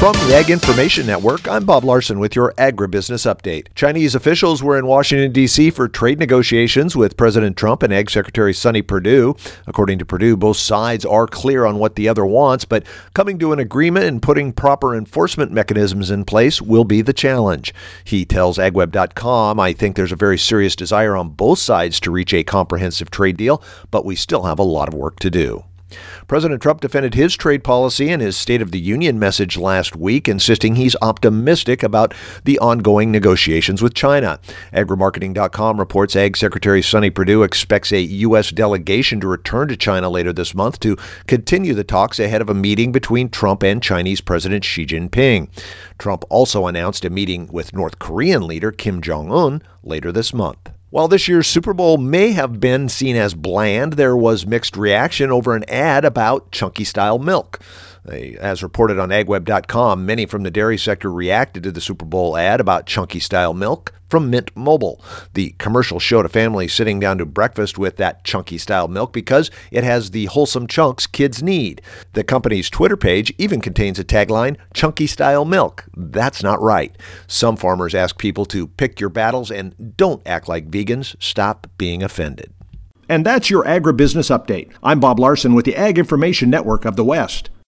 From the Ag Information Network, I'm Bob Larson with your Agribusiness Update. Chinese officials were in Washington, D.C. for trade negotiations with President Trump and Ag Secretary Sonny Perdue. According to Perdue, both sides are clear on what the other wants, but coming to an agreement and putting proper enforcement mechanisms in place will be the challenge. He tells AgWeb.com, "I think there's a very serious desire on both sides to reach a comprehensive trade deal, but we still have a lot of work to do." President Trump defended his trade policy in his State of the Union message last week, insisting he's optimistic about the ongoing negotiations with China. Agrimarketing.com reports Ag Secretary Sonny Perdue expects a U.S. delegation to return to China later this month to continue the talks ahead of a meeting between Trump and Chinese President Xi Jinping. Trump also announced a meeting with North Korean leader Kim Jong-un later this month. While this year's Super Bowl may have been seen as bland, there was mixed reaction over an ad about Chunky-style milk. As reported on AgWeb.com, many from the dairy sector reacted to the Super Bowl ad about Chunky-style milk from Mint Mobile. The commercial showed a family sitting down to breakfast with that Chunky-style milk because it has the wholesome chunks kids need. The company's Twitter page even contains a tagline, "Chunky-style milk. That's not right." Some farmers ask people to pick your battles and don't act like vegans. Stop being offended. And that's your Agribusiness Update. I'm Bob Larson with the Ag Information Network of the West.